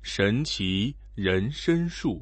神奇人参树。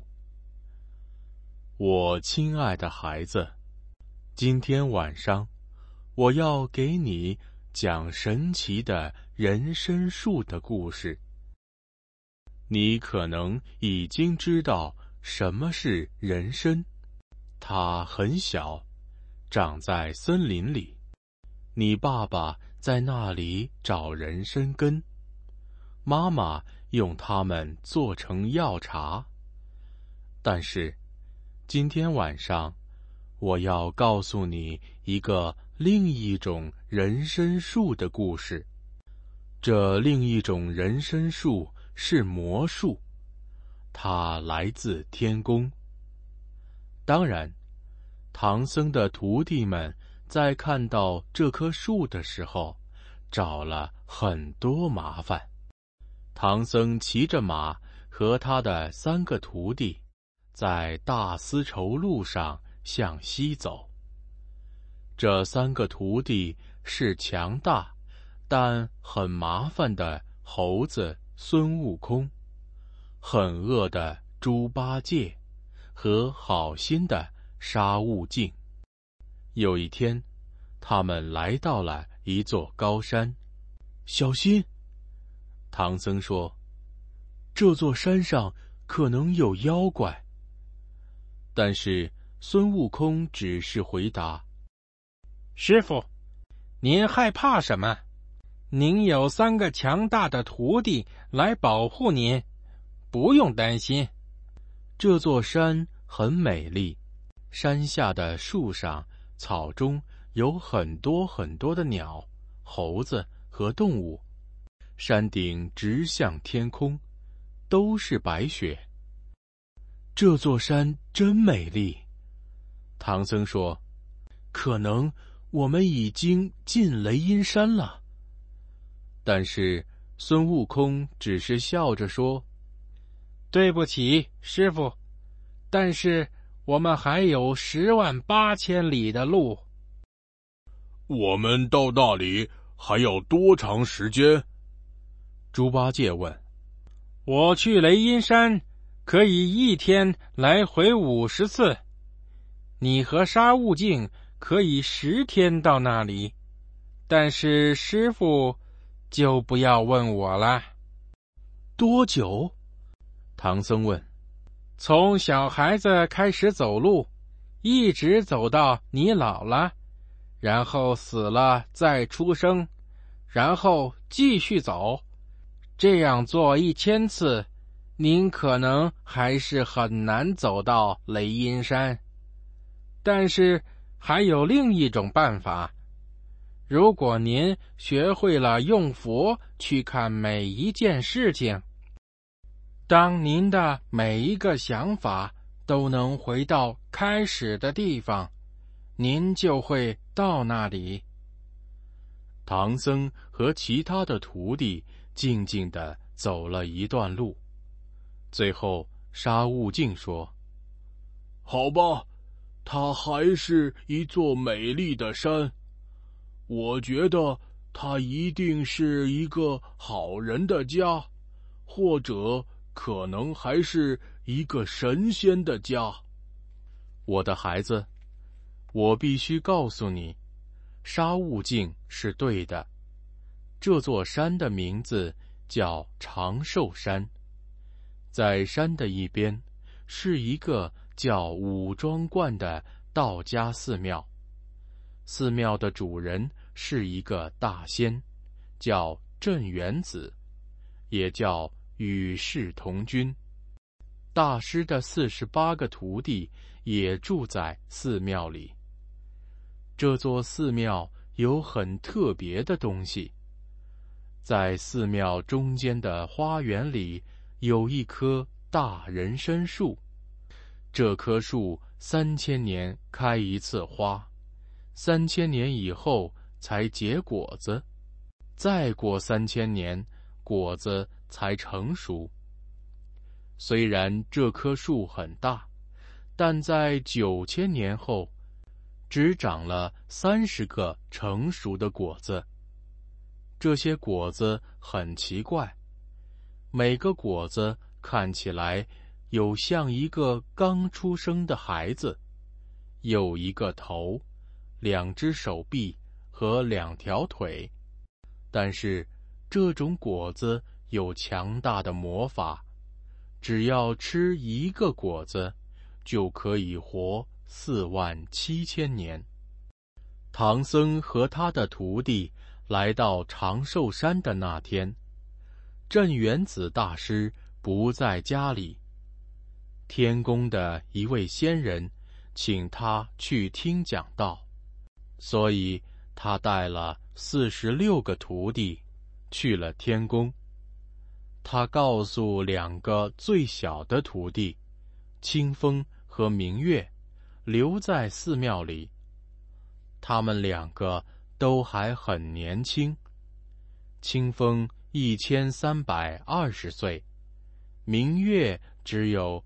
我亲爱的孩子，今天晚上我要给你讲神奇的人参树的故事。你可能已经知道什么是人参，它很小，长在森林里。你爸爸在那里找人参根，妈妈用它们做成药茶。但是今天晚上我要告诉你一个另一种人参树的故事。这另一种人参树是魔树，它来自天宫。当然，唐僧的徒弟们在看到这棵树的时候找了很多麻烦。唐僧骑着马和他的3个徒弟在大丝绸路上向西走。这3个徒弟是强大但很麻烦的猴子孙悟空，很恶的猪八戒和好心的沙悟净。有一天，他们来到了一座高山。小心！唐僧说，这座山上可能有妖怪。但是孙悟空只是回答， 师父，您害怕什么？您有3个强大的徒弟来保护您，不用担心。 这座山很美丽，山下的树上、草中有很多很多的鸟、猴子和动物。山顶直向天空，都是白雪。这座山真美丽。唐僧说，可能我们已经进雷音山了。但是孙悟空只是笑着说， 对不起，师父，但是我们还有108000里的路。 我们到那里还要多长时间？ 猪八戒问。 我去雷音山可以1天来回50次，你和沙悟净可以10天到那里，但是师父就不要问我了。 多久？唐僧问。 从小孩子开始走路，一直走到你老了，然后死了再出生，然后继续走，这样做1000次，您可能还是很难走到雷音山。但是还有另一种办法，如果您学会了用佛去看每一件事情，当您的每一个想法都能回到开始的地方，您就会到那里。 唐僧和其他的徒弟静静地走了一段路。最后沙悟净说， 好吧，它还是一座美丽的山，我觉得它一定是一个好人的家，或者可能还是一个神仙的家。 我的孩子，我必须告诉你，沙悟净是对的。这座山的名字叫长寿山，在山的一边是一个叫五庄观的道家寺庙。寺庙的主人是一个大仙，叫镇元子，也叫与世同君。大师的48个徒弟也住在寺庙里。这座寺庙有很特别的东西。在寺庙中间的花园里有一棵大人参树，这棵树3000年开一次花，3000年以后才结果子，再过3000年，果子才成熟。虽然这棵树很大，但在9000年后，只长了30个成熟的果子。这些果子很奇怪，每个果子看起来有像一个刚出生的孩子，有一个头，2只手臂和2条腿。但是这种果子有强大的魔法，只要吃一个果子，就可以活47000年。唐僧和他的徒弟来到长寿山的那天，镇元子大师不在家里。天宫的一位仙人请他去听讲道，所以他带了46个徒弟去了天宫。他告诉2个最小的徒弟清风和明月留在寺庙里，他们2个都还很年轻。清风1320岁，明月只有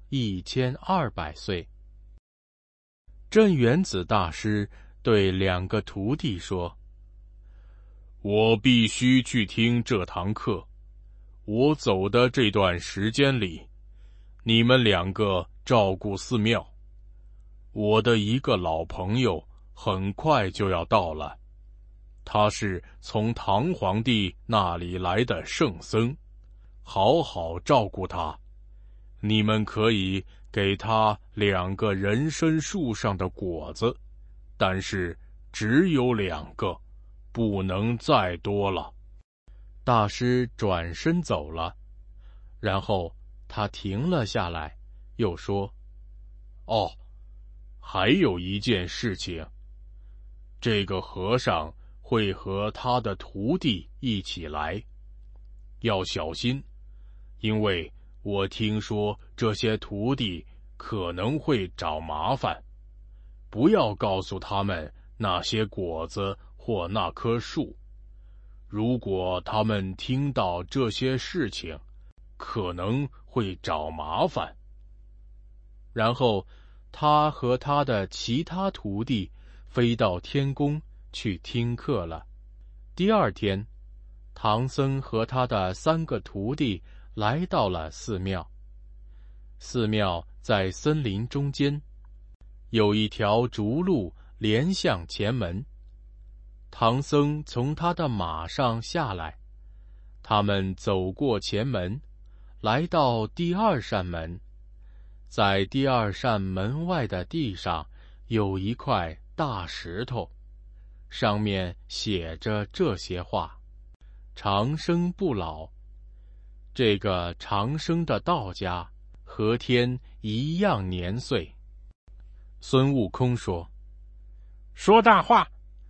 1200岁。镇元子大师对2个徒弟说： 我必须去听这堂课，我走的这段时间里，你们2个照顾寺庙。我的一个老朋友很快就要到了，他是从唐皇帝那里来的圣僧，好好照顾他。你们可以给他2个人参树上的果子，但是只有2个，不能再多了。 大师转身走了，然后他停了下来，又说： 哦，还有一件事情，这个和尚会和他的徒弟一起来，要小心，因为我听说这些徒弟可能会找麻烦，不要告诉他们那些果子或那棵树。如果他们听到这些事情，可能会找麻烦。 然后他和他的其他徒弟飞到天宫去听课了。第2天，唐僧和他的3个徒弟来到了寺庙。寺庙在森林中间，有一条竹路连向前门。唐僧从他的马上下来，他们走过前门，来到第2扇门。在第2扇门外的地上有一块大石头，上面写着这些话：长生不老。这个长生的道家和天一样年岁。孙悟空说： 说大话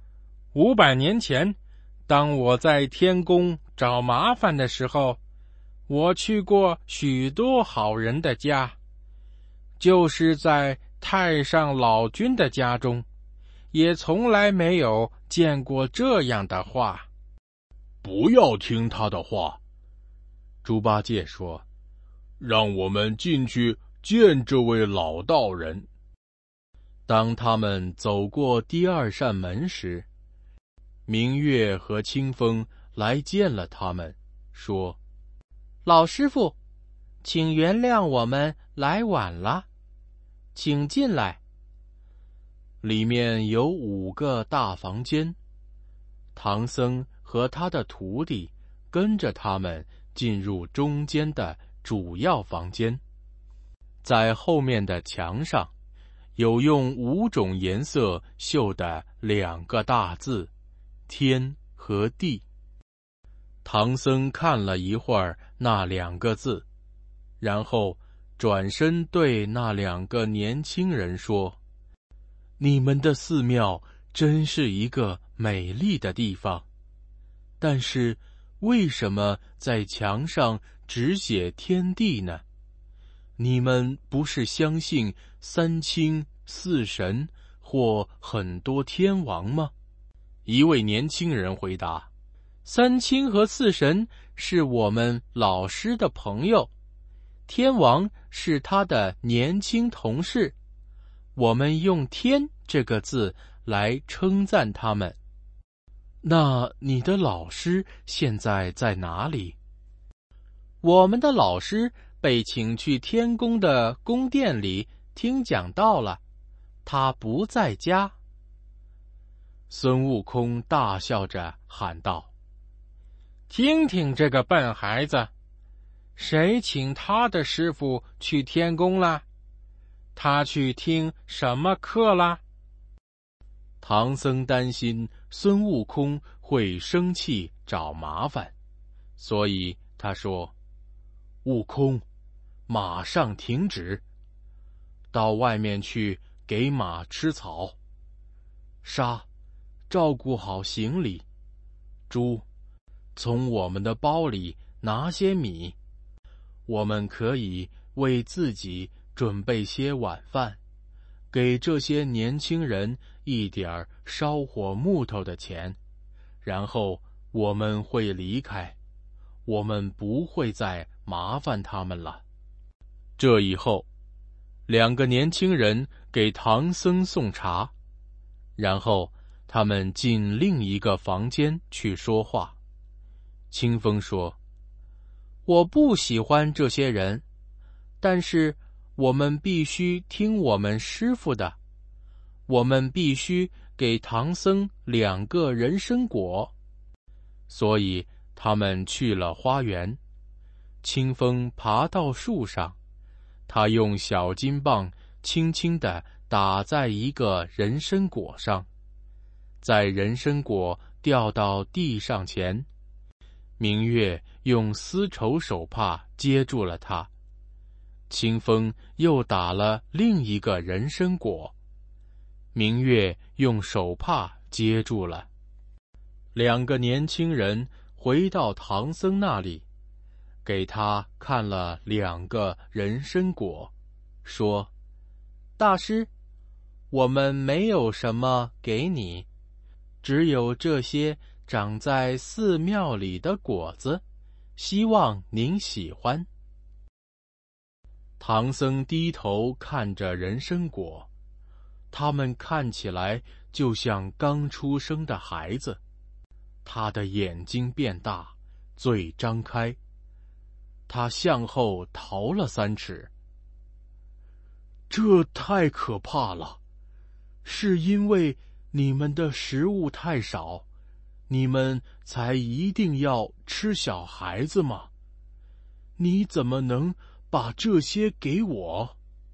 ！500年前，当我在天宫找麻烦的时候，我去过许多好人的家，就是在太上老君的家中，也从来没有见过这样的话。 不要听他的话， 猪八戒说， 让我们进去见这位老道人。 当他们走过第2扇门时，明月和清风来见了他们，说：老师傅，请原谅我们来晚了，请进来。里面有5个大房间，唐僧和他的徒弟跟着他们进入中间的主要房间。在后面的墙上有用5种颜色绣的2个大字：天和地。唐僧看了一会儿那2个字，然后转身对那2个年轻人说：你们的寺庙真是一个美丽的地方，但是为什么在墙上只写天地呢？你们不是相信3清4神或很多天王吗？一位年轻人回答：3清和4神是我们老师的朋友，天王是他的年轻同事，我们用天这个字来称赞他们。那你的老师现在在哪里？我们的老师被请去天宫的宫殿里听讲道了，他不在家。” 孙悟空大笑着喊道：“ 听听这个笨孩子，谁请他的师傅去天宫了？他去听什么课了？” 唐僧担心孙悟空会生气找麻烦，所以他说：“悟空，马上停止，到外面去给马吃草。沙，照顾好行李。猪，从我们的包里拿些米，我们可以为自己准备些晚饭，给这些年轻人一点烧火木头的钱，然后我们会离开，我们不会再麻烦他们了。”这以后，2个年轻人给唐僧送茶，然后他们进另一个房间去说话。清风说：“ 我不喜欢这些人，但是我们必须听我们师傅的，我们必须给唐僧2个人参果。” 所以他们去了花园。清风爬到树上，他用小金棒轻轻地打在一个人参果上，在人参果掉到地上前，明月用丝绸手帕接住了它。清风又打了另一个人参果，明月用手帕接住了。2个年轻人回到唐僧那里，给他看了2个人参果，说：“ 大师，我们没有什么给你，只有这些长在寺庙里的果子，希望您喜欢。” 唐僧低头看着人参果，它们看起来就像刚出生的孩子。他的眼睛变大，嘴张开，他向后逃了3尺。这太可怕了！是因为你们的食物太少，你们才一定要吃小孩子吗？你怎么能把这些给我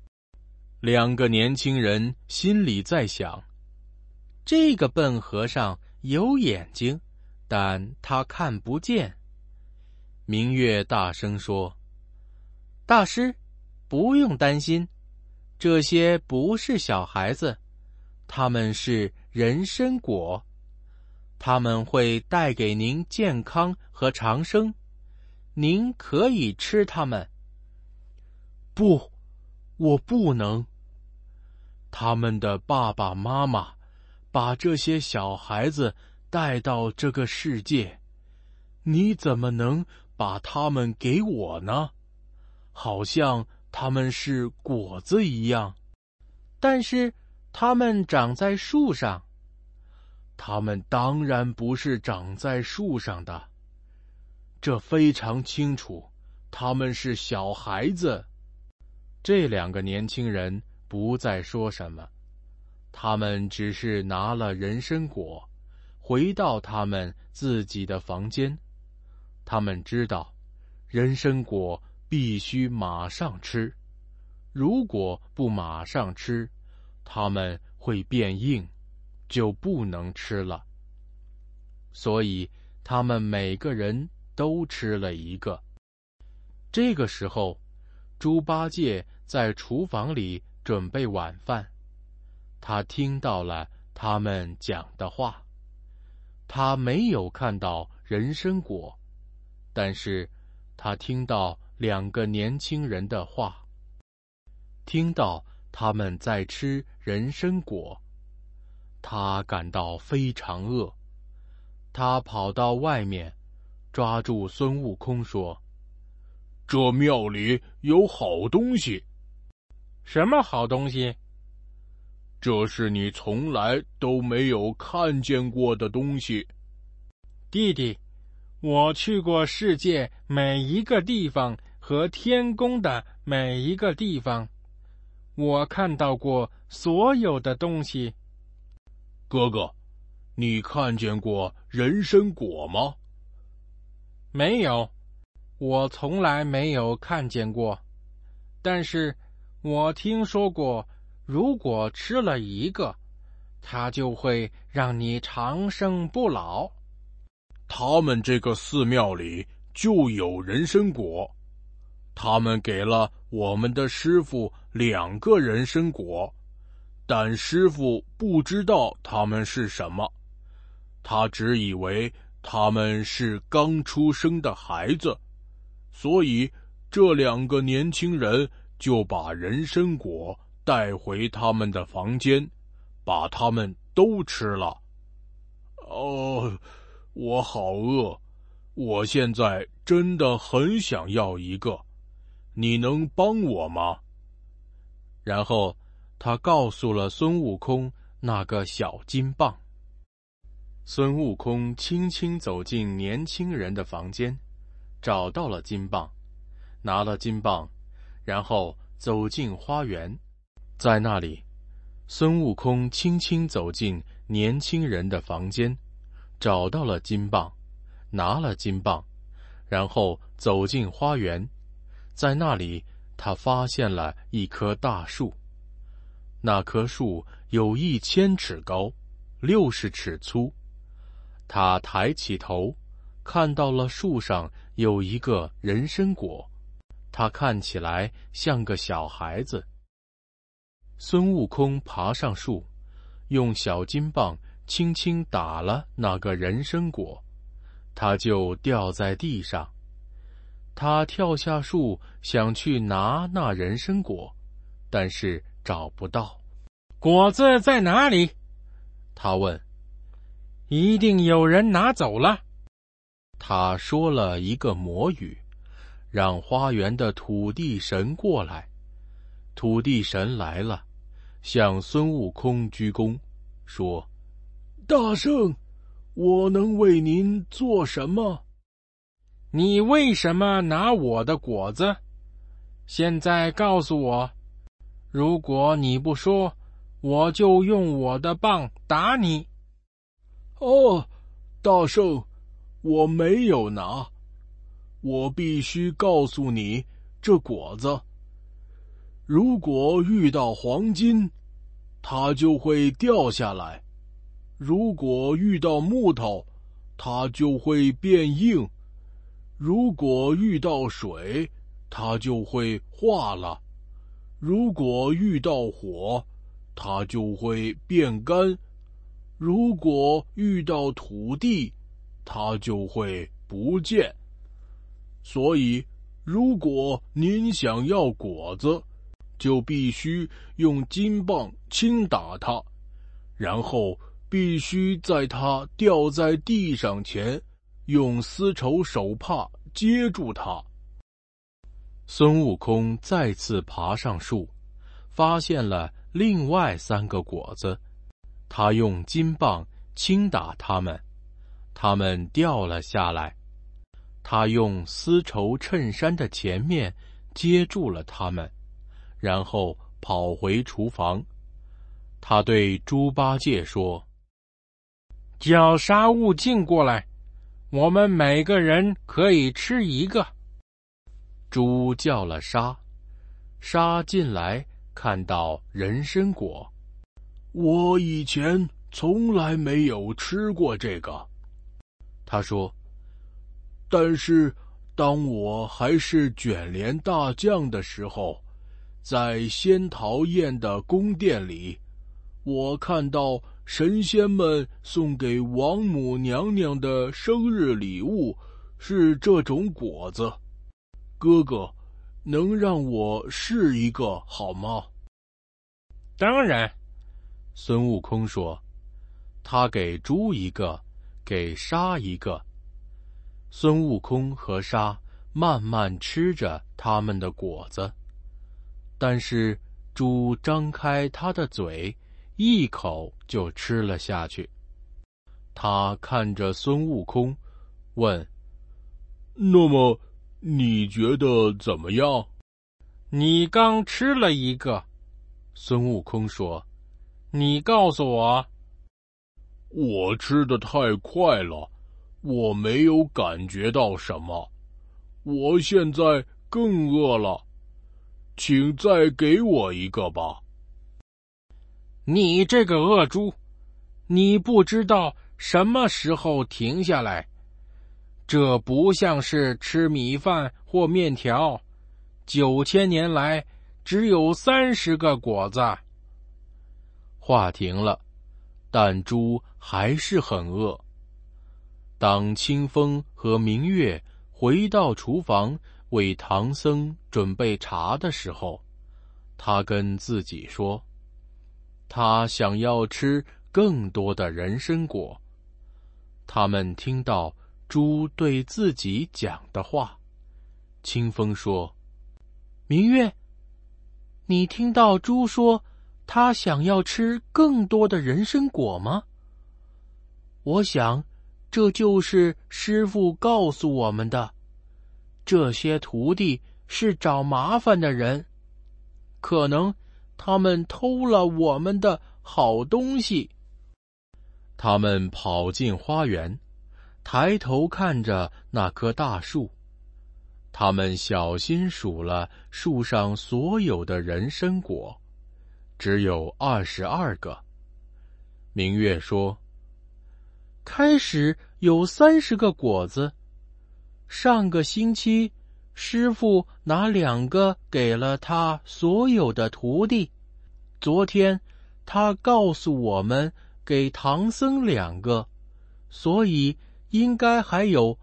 ？2个年轻人心里在想： 这个笨和尚有眼睛，但他看不见。 明月大声说：“ 大师，不用担心，这些不是小孩子，他们是人参果，他们会带给您健康和长生，您可以吃它们。”“ 不，我不能。他们的爸爸妈妈把这些小孩子带到这个世界，你怎么能把他们给我呢？好像他们是果子一样。”“ 但是他们长在树上。”“ 他们当然不是长在树上的，这非常清楚，他们是小孩子。”这2个年轻人不再说什么，他们只是拿了人参果，回到他们自己的房间。他们知道，人参果必须马上吃，如果不马上吃，它们会变硬，就不能吃了。所以他们每个人都吃了1个。这个时候，猪八戒在厨房里准备晚饭，他听到了他们讲的话。他没有看到人参果，但是他听到2个年轻人的话，听到他们在吃人参果。他感到非常饿，他跑到外面，抓住孙悟空说：“ 这庙里有好东西。”“ 什么好东西？”“ 这是你从来都没有看见过的东西。”“ 弟弟，我去过世界每一个地方和天宫的每一个地方，我看到过所有的东西。 哥哥，你看见过人参果吗？ 没有，我从来没有看见过。但是我听说过，如果吃了一个，它就会让你长生不老。 他们这个寺庙里就有人参果，他们给了我们的师傅2个人参果，但师傅不知道他们是什么，他只以为他们是刚出生的孩子，所以这2个年轻人就把人参果带回他们的房间，把它们都吃了。哦，我好饿，我现在真的很想要一个，你能帮我吗？ 然后他告诉了孙悟空那个小金棒。孙悟空轻轻走进年轻人的房间，找到了金棒，拿了金棒，然后走进花园。在那里，孙悟空轻轻走进年轻人的房间，找到了金棒，拿了金棒，然后走进花园。在那里，他发现了一棵大树。那棵树有1000尺高，60尺粗。他抬起头，看到了树上有一个人参果，他看起来像个小孩子。孙悟空爬上树，用小金棒轻轻打了那个人参果，它就掉在地上。他跳下树，想去拿那人参果，但是找不到。 果子在哪里？ 他问。 一定有人拿走了。 他说了一个魔语，让花园的土地神过来。土地神来了，向孙悟空鞠躬，说： 大圣，我能为您做什么？ 你为什么拿我的果子？现在告诉我，如果你不说，我就用我的棒打你。 哦，大圣，我没有拿。我必须告诉你，这果子，如果遇到黄金，它就会掉下来；如果遇到木头，它就会变硬；如果遇到水，它就会化了；如果遇到火，它就会变干；如果遇到土地，它就会不见。所以，如果您想要果子，就必须用金棒轻打它，然后必须在它掉在地上前，用丝绸手帕接住它。 孙悟空再次爬上树，发现了另外3个果子。他用金棒轻打它们，它们掉了下来。他用丝绸衬衫的前面接住了它们，然后跑回厨房。他对猪八戒说： 叫沙悟净过来，我们每个人可以吃一个。 猪叫了沙，沙进来看到人参果。 我以前从来没有吃过这个， 他说。 但是当我还是卷帘大将的时候，在仙桃宴的宫殿里，我看到神仙们送给王母娘娘的生日礼物是这种果子。哥哥，能让我试一个好吗？ 当然。 孙悟空说。他给猪一个，给沙一个。孙悟空和沙慢慢吃着他们的果子，但是猪张开他的嘴，一口就吃了下去。他看着孙悟空，问： 那么你觉得怎么样？ 你刚吃了一个。孙悟空说，你告诉我。 我吃得太快了，我没有感觉到什么。我现在更饿了，请再给我一个吧。 你这个恶猪，你不知道什么时候停下来。这不像是吃米饭或面条，9000年来只有30个果子。 话停了，但猪还是很饿。当清风和明月回到厨房为唐僧准备茶的时候，他跟自己说，他想要吃更多的人参果。他们听到猪对自己讲的话。清风说， 明月，你听到猪说他想要吃更多的人参果吗？我想这就是师父告诉我们的，这些徒弟是找麻烦的人，可能他们偷了我们的好东西。 他们跑进花园，抬头看着那棵大树。他们小心数了树上所有的人参果，只有22个。明月说， 开始有30个果子，上个星期师父拿2个给了他所有的徒弟，昨天他告诉我们给唐僧2个，所以应该还有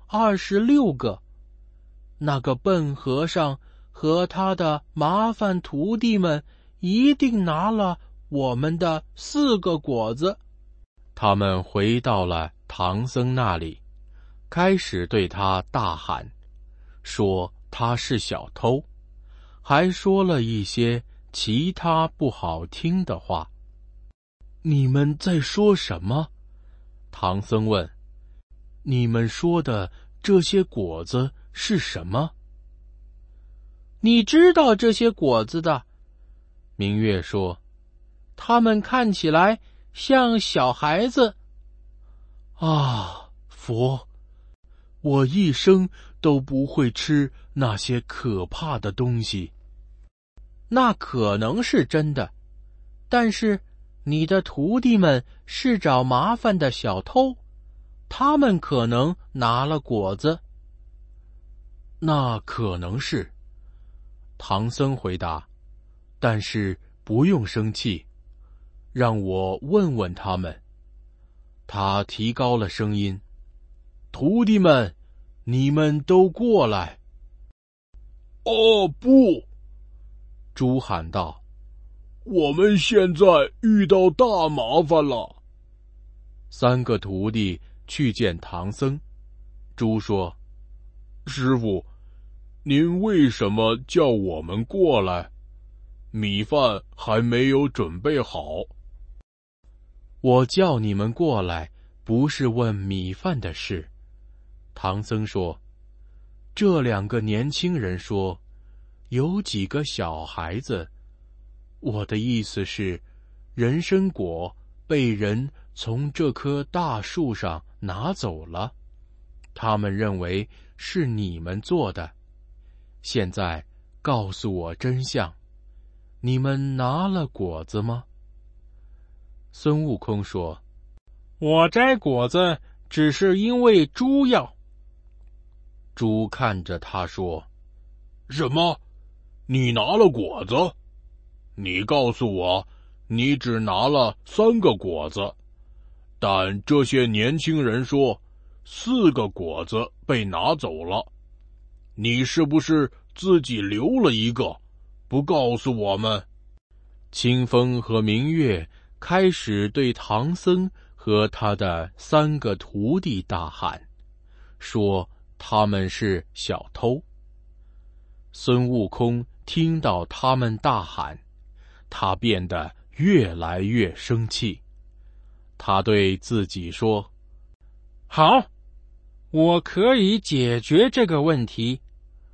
26个。那个笨和尚和他的麻烦徒弟们一定拿了我们的4个果子。 他们回到了唐僧那里，开始对他大喊，说他是小偷，还说了一些其他不好听的话。你们在说什么？唐僧问。你们说的这些果子是什么？ 你知道这些果子的。 明月说， 它们看起来像小孩子。 啊，佛，我一生都不会吃那些可怕的东西。 那可能是真的，但是你的徒弟们是找麻烦的小偷，他们可能拿了果子。 那可能是。唐僧回答，但是不用生气，让我问问他们。他提高了声音，徒弟们，你们都过来。 哦，不！ 猪喊道， 我们现在遇到大麻烦了。 3个徒弟去见唐僧。猪说， 师父，您为什么叫我们过来？米饭还没有准备好。 我叫你们过来，不是问米饭的事。唐僧说，这2个年轻人说，有几个小孩子。我的意思是，人参果被人从这棵大树上拿走了，他们认为是你们做的。现在告诉我真相，你们拿了果子吗？孙悟空说， 我摘果子只是因为猪要。 猪看着他说， 什么？你拿了果子？你告诉我，你只拿了3个果子，但这些年轻人说4个果子被拿走了。你是不是自己留了一个，不告诉我们？ 清风和明月开始对唐僧和他的3个徒弟大喊，说他们是小偷。孙悟空听到他们大喊，他变得越来越生气。他对自己说， 好，我可以解决这个问题。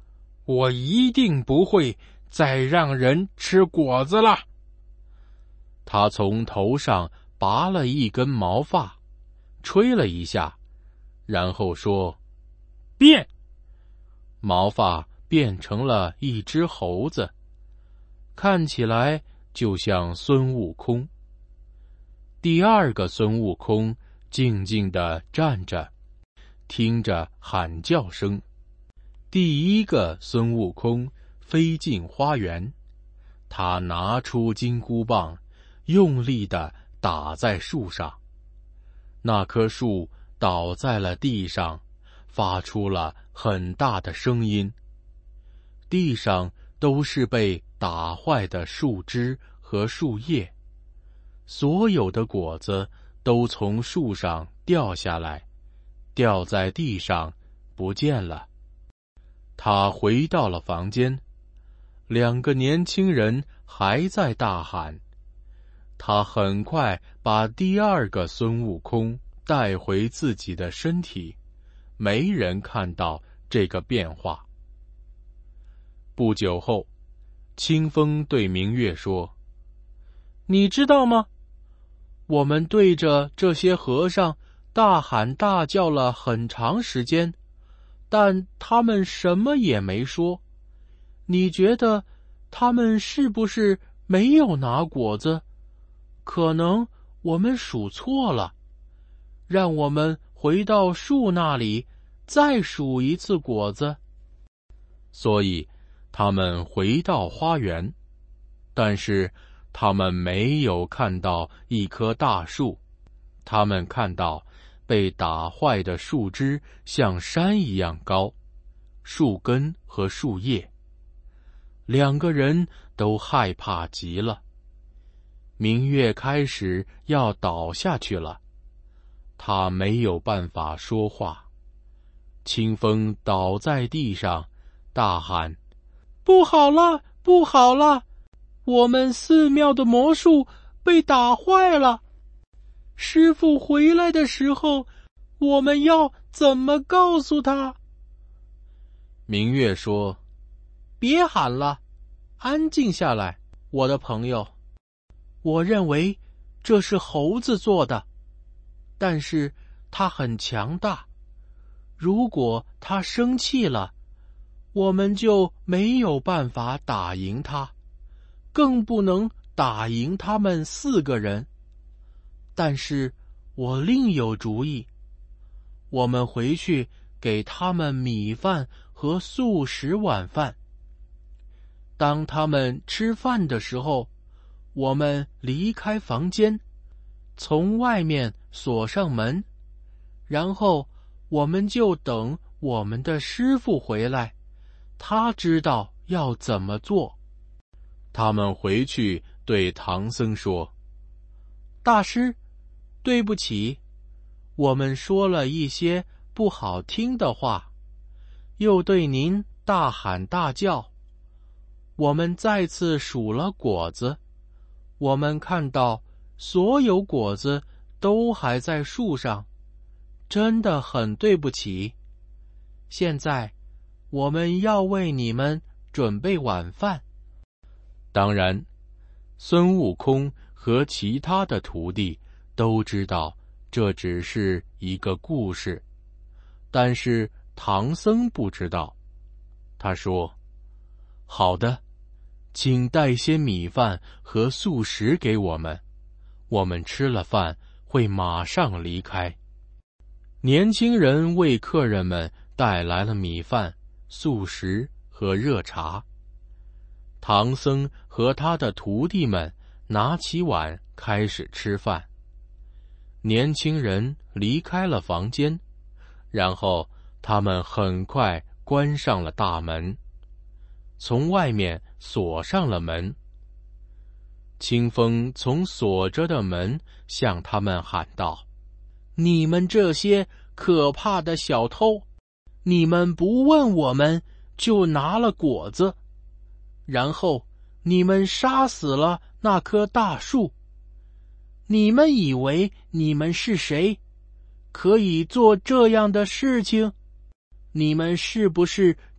我一定不会再让人吃果子了。 他从头上拔了一根毛发，吹了一下，然后说： 变！ 毛发变成了一只猴子，看起来就像孙悟空。第二个孙悟空静静地站着，听着喊叫声。第一个孙悟空飞进花园，他拿出金箍棒，用力地打在树上。那棵树倒在了地上，发出了很大的声音。地上都是被打坏的树枝和树叶，所有的果子都从树上掉下来，掉在地上不见了。他回到了房间，两个年轻人还在大喊。他很快把第二个孙悟空带回自己的身体，没人看到这个变化。不久后，清风对明月说：你知道吗？我们对着这些和尚大喊大叫了很长时间，但他们什么也没说。你觉得他们是不是没有拿果子？可能我们数错了，让我们回到树那里再数一次果子。所以他们回到花园，但是他们没有看到一棵大树，他们看到被打坏的树枝像山一样高，树根和树叶。两个人都害怕极了。明月开始要倒下去了，他没有办法说话。清风倒在地上，大喊：不好了，不好了！我们寺庙的魔术被打坏了。师父回来的时候，我们要怎么告诉他？明月说：别喊了，安静下来，我的朋友。我认为这是猴子做的，但是它很强大。如果它生气了，我们就没有办法打赢它，更不能打赢他们4个人。但是我另有主意，我们回去给他们米饭和素食晚饭。当他们吃饭的时候，我们离开房间，从外面锁上门，然后我们就等我们的师父回来，他知道要怎么做。他们回去对唐僧说：大师，对不起，我们说了一些不好听的话，又对您大喊大叫。我们再次数了果子，我们看到所有果子都还在树上，真的很对不起。现在我们要为你们准备晚饭。当然，孙悟空和其他的徒弟都知道这只是一个故事，但是唐僧不知道。他说：好的，请带些米饭和素食给我们，我们吃了饭会马上离开。年轻人为客人们带来了米饭、素食和热茶。唐僧和他的徒弟们拿起碗开始吃饭。年轻人离开了房间，然后他们很快关上了大门，从外面锁上了门。清风从锁着的门向他们喊道：你们这些可怕的小偷，你们不问我们就拿了果子，然后你们杀死了那棵大树。你们以为你们是谁，可以做这样的事情？你们是不是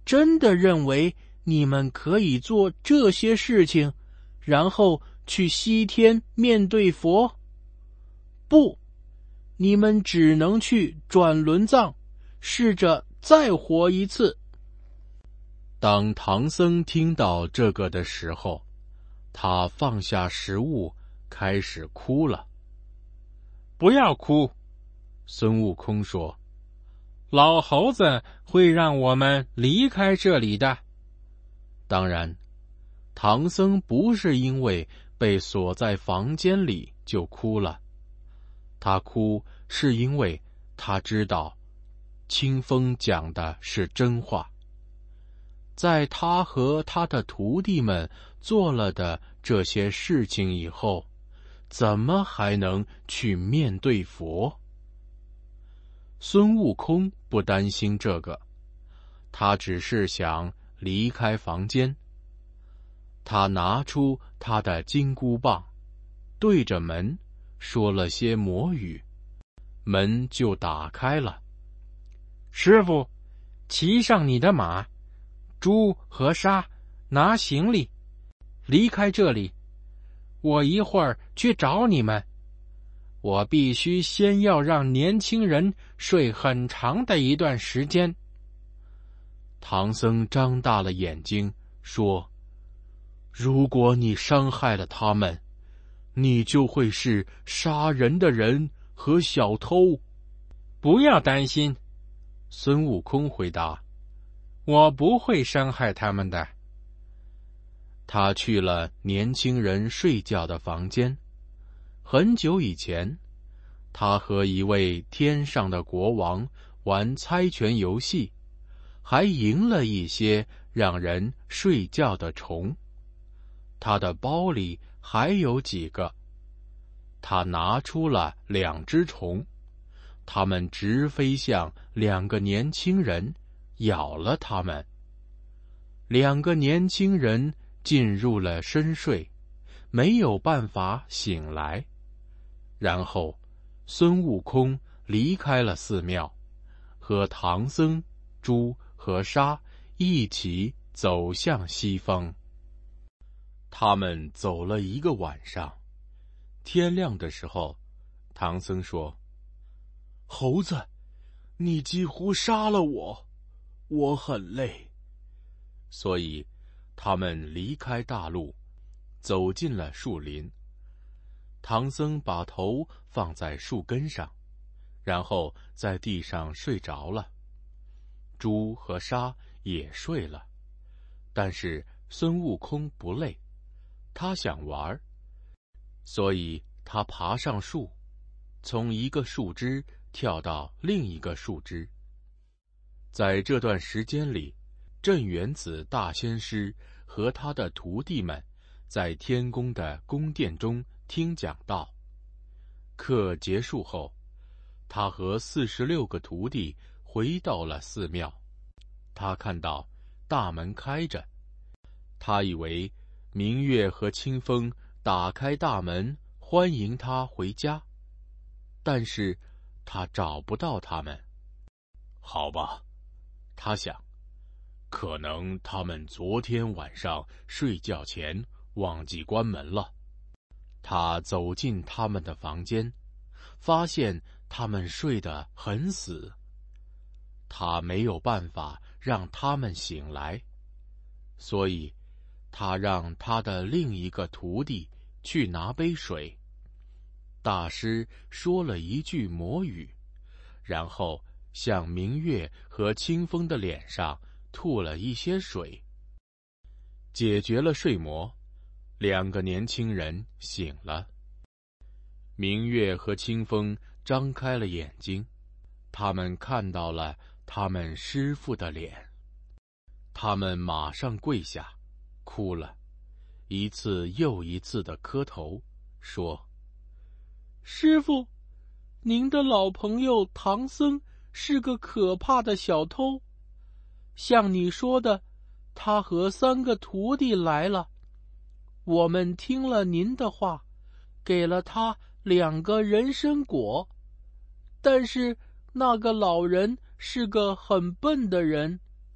真的认为你们可以做这些事情，然后去西天面对佛？不，你们只能去转轮藏，试着再活一次。 当唐僧听到这个的时候，他放下食物，开始哭了。 不要哭， 孙悟空说， 老猴子会让我们离开这里的。 当然，唐僧不是因为被锁在房间里就哭了，他哭是因为他知道清风讲的是真话。在他和他的徒弟们做了的这些事情以后，怎么还能去面对佛？孙悟空不担心这个，他只是想离开房间。他拿出他的金箍棒，对着门说了些魔语，门就打开了。 师傅，骑上你的马，猪和沙拿行李，离开这里。我一会儿去找你们。我必须先要让年轻人睡很长的一段时间。 唐僧张大了眼睛说，如果你伤害了他们，你就会是杀人的人和小偷。 不要担心， 孙悟空回答， 我不会伤害他们的。 他去了年轻人睡觉的房间。很久以前，他和一位天上的国王玩猜拳游戏，还赢了一些让人睡觉的虫。他的包里还有几个，他拿出了2只虫，它们直飞向2个年轻人，咬了他们。2个年轻人进入了深睡，没有办法醒来。然后孙悟空离开了寺庙，和唐僧、猪和沙一起走向西方。他们走了1个晚上，天亮的时候，唐僧说， 猴子，你几乎杀了我，我很累。 所以他们离开大路，走进了树林。唐僧把头放在树根上，然后在地上睡着了。猪和沙也睡了，但是孙悟空不累，他想玩，所以他爬上树，从一个树枝跳到另一个树枝。在这段时间里，镇元子大仙师和他的徒弟们在天宫的宫殿中听讲道。课结束后，他和46个徒弟回到了寺庙。他看到大门开着，他以为明月和清风打开大门欢迎他回家，但是他找不到他们。好吧，他想，可能他们昨天晚上睡觉前忘记关门了。他走进他们的房间，发现他们睡得很死。他没有办法让他们醒来，所以他让他的另一个徒弟去拿杯水。大师说了一句魔语，然后向明月和清风的脸上吐了一些水，解决了睡魔。2个年轻人醒了。明月和清风张开了眼睛，他们看到了他们师父的脸。他们马上跪下，哭了，一次又一次地磕头，说： 师父，您的老朋友唐僧是个可怕的小偷，像你说的，他和3个徒弟来了。我们听了您的话，给了他2个人参果，但是那个老人是个很笨的人，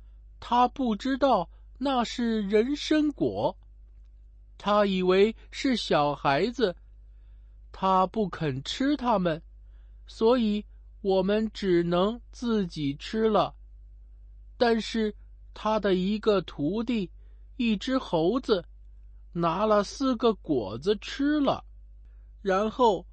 他不知道那是人参果，他以为是小孩子，他不肯吃它们，所以我们只能自己吃了。但是他的一个徒弟，一只猴子，拿了4个果子吃了，然后，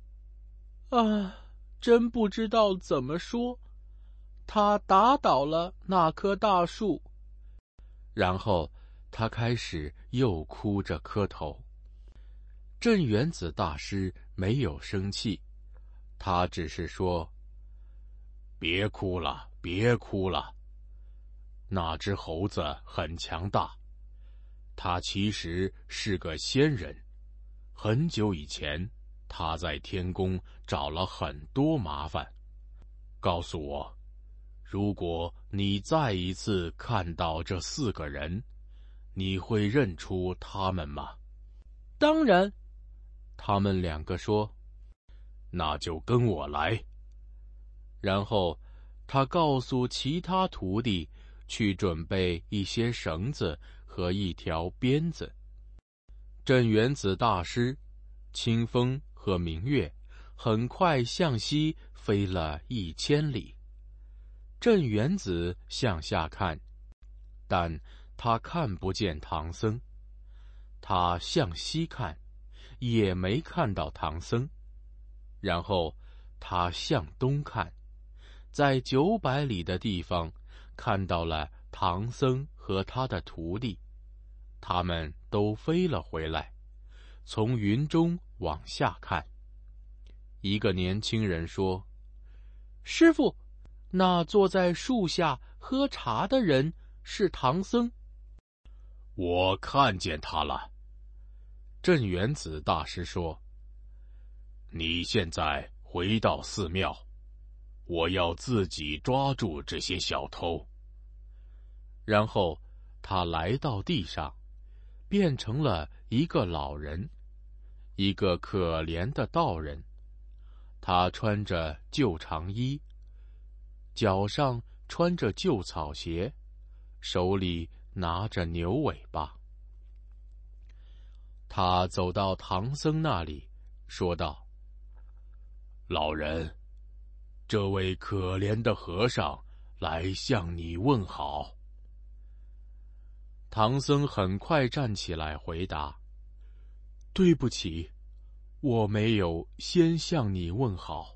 真不知道怎么说，他打倒了那棵大树。然后他开始又哭着磕头。镇元子大师没有生气，他只是说：“别哭了，别哭了。那只猴子很强大，他其实是个仙人。很久以前，他在天宫找了很多麻烦。告诉我，如果你再一次看到这4个人，你会认出他们吗？”“当然。”他们2个说。“那就跟我来。”然后他告诉其他徒弟去准备一些绳子和一条鞭子。镇元子大师、清风和明月很快向西飞了1000里。镇元子向下看，但他看不见唐僧。他向西看，也没看到唐僧。然后他向东看，在900里的地方看到了唐僧和他的徒弟，他们都飞了回来，从云中往下看。一个年轻人说：“师父，那坐在树下喝茶的人是唐僧。”“ 我看见他了。” 镇元子大师说。 “你现在回到寺庙，我要自己抓住这些小偷。” 然后他来到地上，变成了一个老人，一个可怜的道人。他穿着旧长衣，脚上穿着旧草鞋，手里拿着牛尾巴。他走到唐僧那里，说道：“ 老人，这位可怜的和尚来向你问好。” 唐僧很快站起来回答：“对不起，我没有先向你问好。”“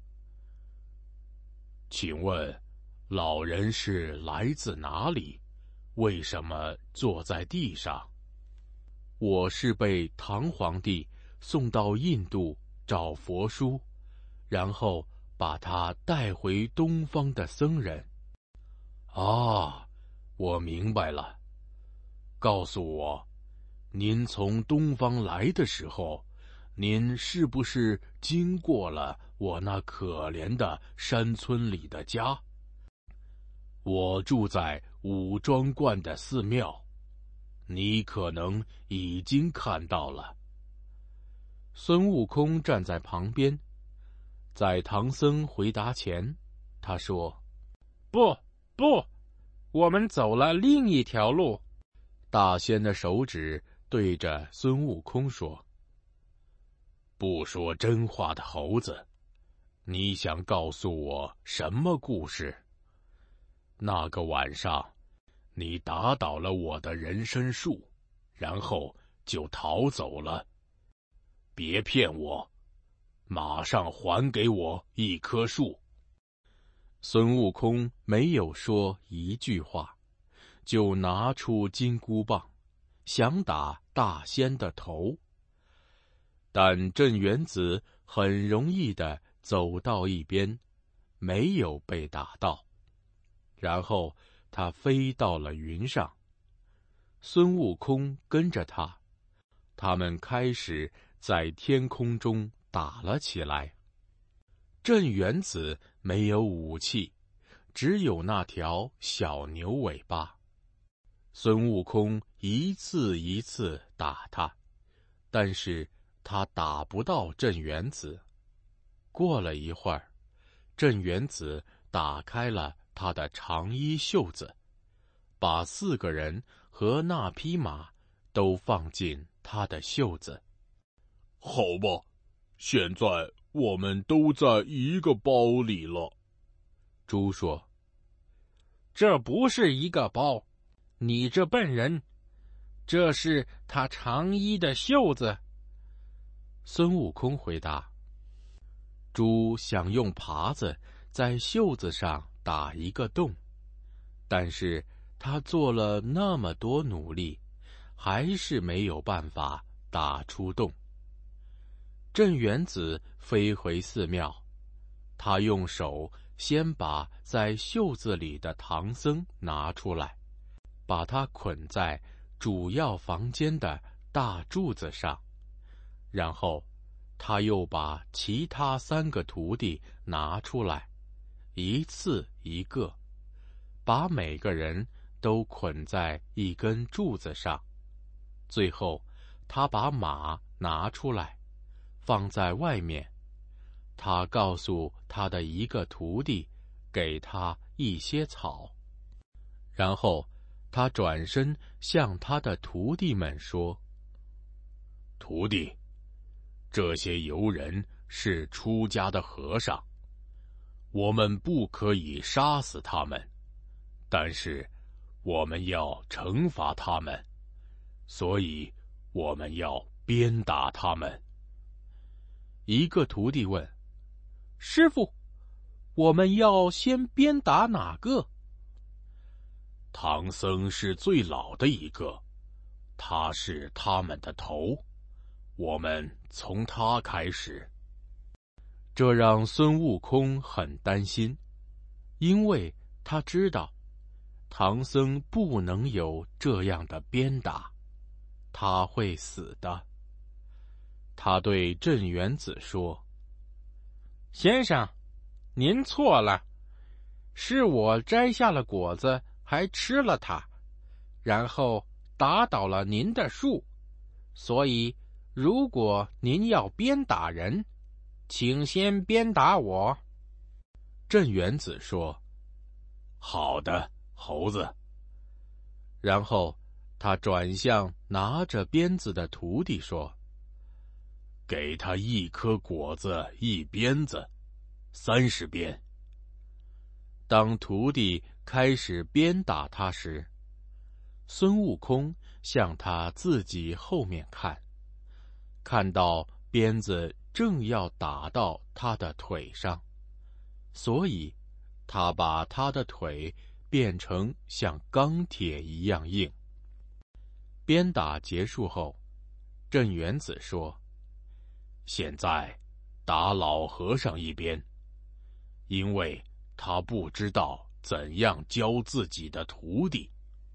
请问，老人是来自哪里？为什么坐在地上？”“ 我是被唐皇帝送到印度找佛书，然后把他带回东方的僧人。”“ 啊，我明白了。告诉我，您从东方来的时候，您是不是经过了我那可怜的山村里的家？我住在武装观的寺庙，你可能已经看到了。” 孙悟空站在旁边，在唐僧回答前，他说：“不，我们走了另一条路。”大仙的手指对着孙悟空说：“ 不说真话的猴子，你想告诉我什么故事？那个晚上，你打倒了我的人参树，然后就逃走了。别骗我，马上还给我1棵树。” 孙悟空没有说一句话，就拿出金箍棒，想打大仙的头。但镇元子很容易地走到一边，没有被打到。然后他飞到了云上，孙悟空跟着他，他们开始在天空中打了起来。镇元子没有武器，只有那条小牛尾巴。孙悟空一次一次打他，但是他打不到镇元子。过了一会儿，镇元子打开了他的长衣袖子， 把4个人和那匹马都放进他的袖子。 好吧，现在我们都在一个包里了。 猪说： 这不是一个包，你这笨人，这是他长衣的袖子。 孙悟空回答。猪想用耙子在袖子上打一个洞，但是他做了那么多努力，还是没有办法打出洞。镇元子飞回寺庙，他用手先把在袖子里的唐僧拿出来，把他捆在主要房间的大柱子上，然后他又把其他3个徒弟拿出来，一次一个，把每个人都捆在一根柱子上。最后他把马拿出来，放在外面。他告诉他的一个徒弟，给他一些草。然后他转身向他的徒弟们说： 徒弟，这些游人是出家的和尚，我们不可以杀死他们，但是我们要惩罚他们，所以我们要鞭打他们。 一个徒弟问：师傅，我们要先鞭打哪个？ 唐僧是最老的一个，他是他们的头，我们从他开始。 这让孙悟空很担心，因为他知道唐僧不能有这样的鞭打，他会死的。他对镇元子说： 先生，您错了，是我摘下了果子还吃了它，然后打倒了您的树，所以如果您要鞭打人，请先鞭打我。 镇元子说： 好的，猴子。 然后他转向拿着鞭子的徒弟说： 给他1颗果子1鞭子，30鞭。 当徒弟开始鞭打他时，孙悟空向他自己后面看，看到鞭子正要打到他的腿上，所以他把他的腿变成像钢铁一样硬。鞭打结束后，镇元子说： 现在打老和尚1鞭，因为他不知道怎样教自己的徒弟。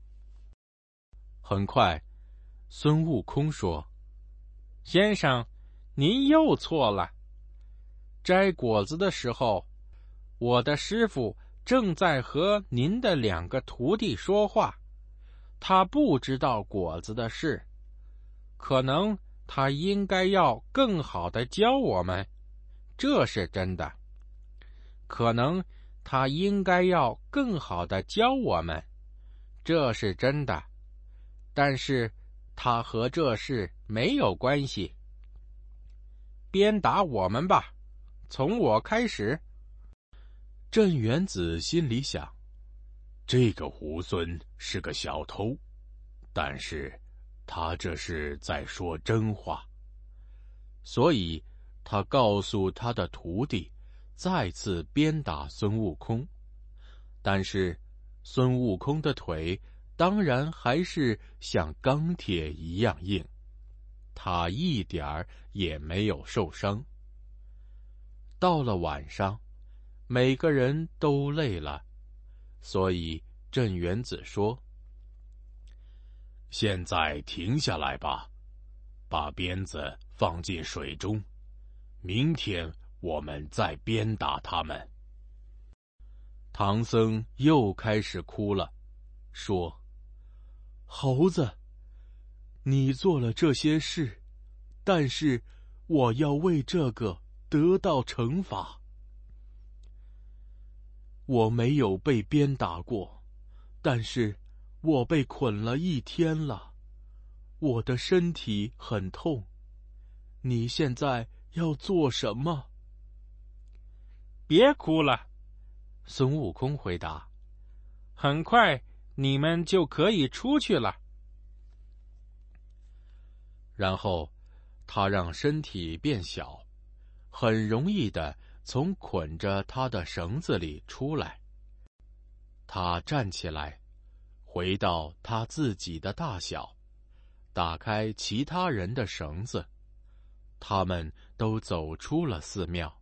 很快，孙悟空说： 先生，您又错了。摘果子的时候，我的师傅正在和您的2个徒弟说话，他不知道果子的事，可能他应该要更好的教我们，这是真的。可能他应该要更好的教我们，这是真的。但是他和这事没有关系。鞭打我们吧，从我开始。 镇元子心里想： 这个猢狲是个小偷，但是他这是在说真话。 所以他告诉他的徒弟再次鞭打孙悟空，但是孙悟空的腿当然还是像钢铁一样硬，他一点儿也没有受伤。到了晚上，每个人都累了，所以镇元子说： 现在停下来吧，把鞭子放进水中，明天我们再鞭打他们。 唐僧又开始哭了，说：猴子，你做了这些事，但是我要为这个得到惩罚。我没有被鞭打过，但是我被捆了一天了，我的身体很痛。你现在要做什么？”“ 别哭了。”孙悟空回答，“很快你们就可以出去了。” 然后他让身体变小，很容易地从捆着他的绳子里出来。他站起来，回到他自己的大小，打开其他人的绳子，他们都走出了寺庙。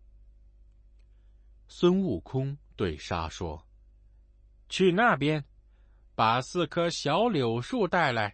孙悟空对沙说：“ 去那边，把4棵小柳树带来。”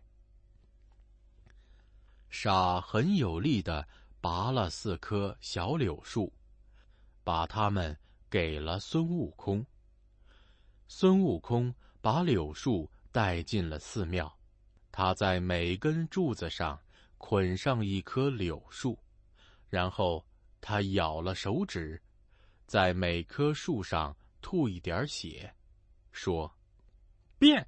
沙很有力地拔了4棵小柳树，把它们给了孙悟空。孙悟空把柳树带进了寺庙，他在每根柱子上捆上1棵柳树，然后他咬了手指，在每棵树上吐一点血，说：“ 变。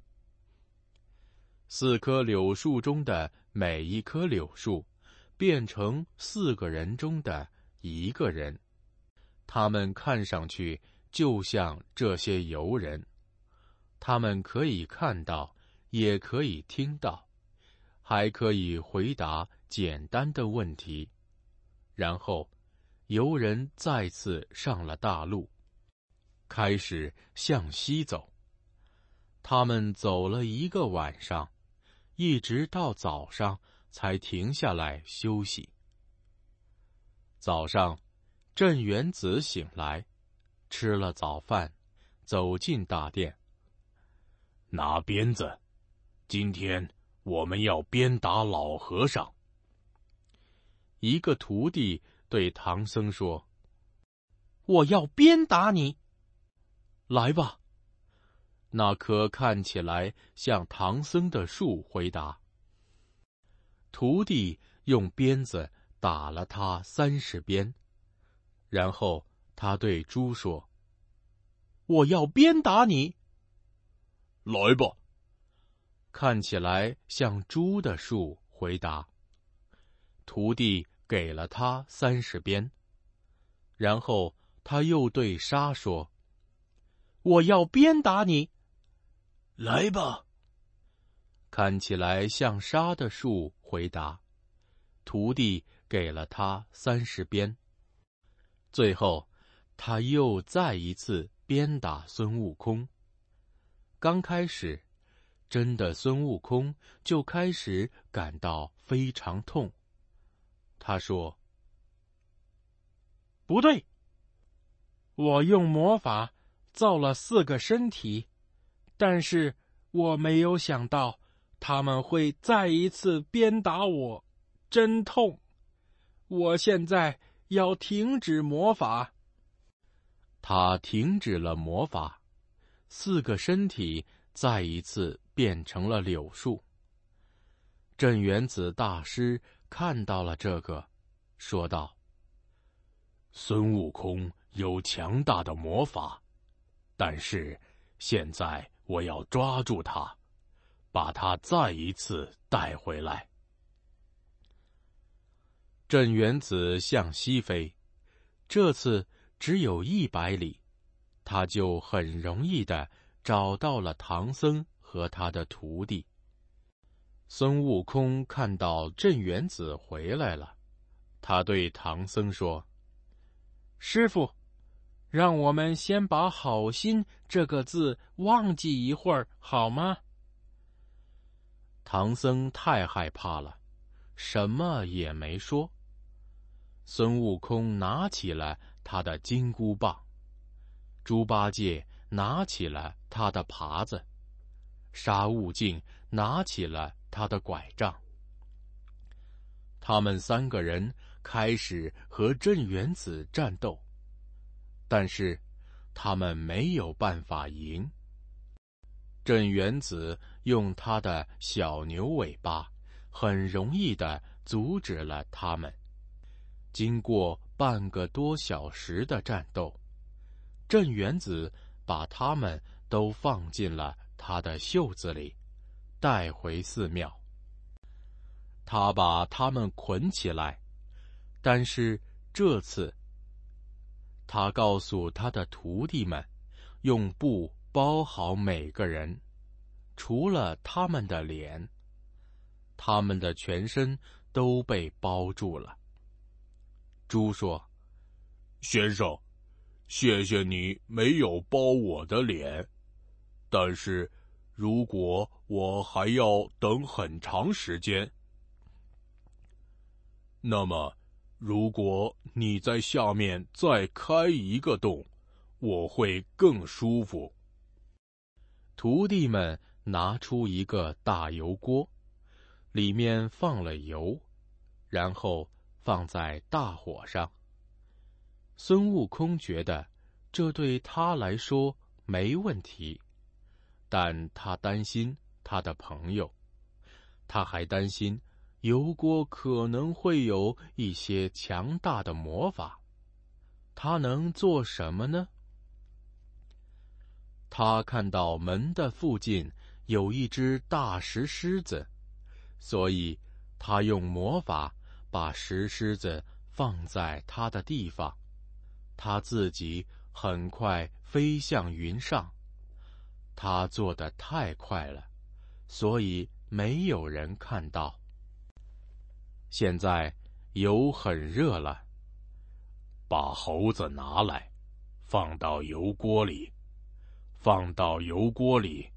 ”4棵柳树中的每1棵柳树变成4个人中的1个人，他们看上去就像这些游人，他们可以看到，也可以听到，还可以回答简单的问题。然后游人再次上了大路，开始向西走。他们走了1个晚上，一直到早上才停下来休息。早上，镇元子醒来，吃了早饭，走进大殿。 “拿鞭子，今天我们要鞭打老和尚。” 一个徒弟对唐僧说：“ 我要鞭打你。”“ 来吧。”那棵看起来像唐僧的树回答。徒弟用鞭子打了他30鞭，然后他对猪说：“我要鞭打你。”“ 来吧。” 看起来像猪的树回答。徒弟给了他30鞭，然后他又对沙说：“我要鞭打你。”“ 来吧。” 看起来像沙的树回答。徒弟给了他30鞭，最后他又再一次鞭打孙悟空。刚开始，真的孙悟空就开始感到非常痛。他说：“ 不对，我用魔法造了4个身体，但是我没有想到他们会再一次鞭打我，真痛！我现在要停止魔法。” 他停止了魔法，4个身体再一次变成了柳树。镇元子大师看到了这个，说道：“ 孙悟空有强大的魔法，但是现在我要抓住他，把他再一次带回来。” 镇元子向西飞，这次只有100里，他就很容易地找到了唐僧和他的徒弟。孙悟空看到镇元子回来了，他对唐僧说：“ 师傅，让我们先把好心这个字忘记一会儿，好吗？” 唐僧太害怕了，什么也没说。孙悟空拿起了他的金箍棒，猪八戒拿起了他的耙子，沙悟净拿起了他的拐杖。他们3个人开始和镇元子战斗，但是他们没有办法赢。镇元子用他的小牛尾巴很容易地阻止了他们。经过半个多小时的战斗，镇元子把他们都放进了他的袖子里， 带回寺庙。他把他们捆起来，但是这次他告诉他的徒弟们，用布包好每个人，除了他们的脸，他们的全身都被包住了。猪说： 先生，谢谢你没有包我的脸，但是如果我还要等很长时间，那么如果你在下面再开一个洞，我会更舒服。 徒弟们拿出一个大油锅，里面放了油，然后放在大火上。孙悟空觉得这对他来说没问题，但他担心他的朋友，他还担心油锅可能会有一些强大的魔法。他能做什么呢？他看到门的附近有一只大石狮子，所以他用魔法把石狮子放在他的地方。他自己很快飞向云上。他做得太快了，所以没有人看到。现在油很热了， 把猴子拿来，放到油锅里，放到油锅里。